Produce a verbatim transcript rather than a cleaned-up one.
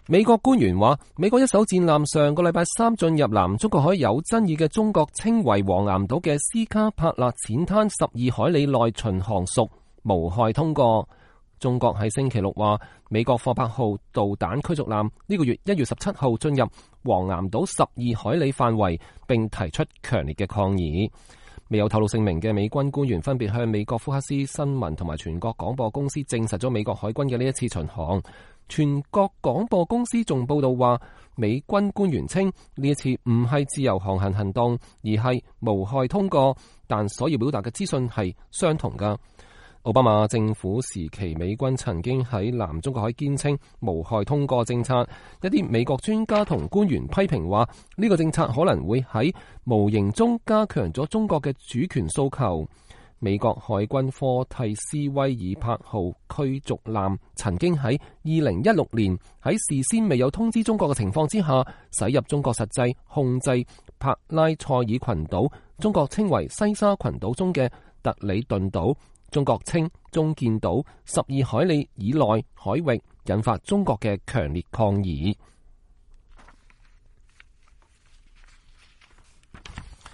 美國官員話，美國一艘戰艦上個禮拜三進入南中國海有爭議嘅中國稱為黃岩島嘅斯卡帕納淺灘十二海里內巡航屬無害通過。中國喺星期六話，美國霍伯號導彈驅逐艦呢個月一月十七號進入黃岩島十二海里範圍，並提出強烈嘅抗議。未有透露姓名嘅美軍官員分別向美國福克斯新聞同埋全國廣播公司證實咗美國海軍嘅呢一次巡航。全國廣播公司仲報道話，美軍官員稱呢一次唔係自由航行行動，而係無害通過，但所要表達嘅資訊係相同㗎。奧巴馬政府時期，美軍曾經喺南中國海堅稱無害通過政策。一啲美國專家同官員批評話，呢個政策可能會喺無形中加強咗中國嘅主權訴求。美國海軍科蒂斯威爾帕號驅逐艦曾經喺二零一六年喺事先未有通知中國嘅情況之下，駛入中國實際控制帕拉塞爾群島，中國稱為西沙群島中嘅特里頓島，中國稱中建島十二海里以內海域，引發中國嘅強烈抗議。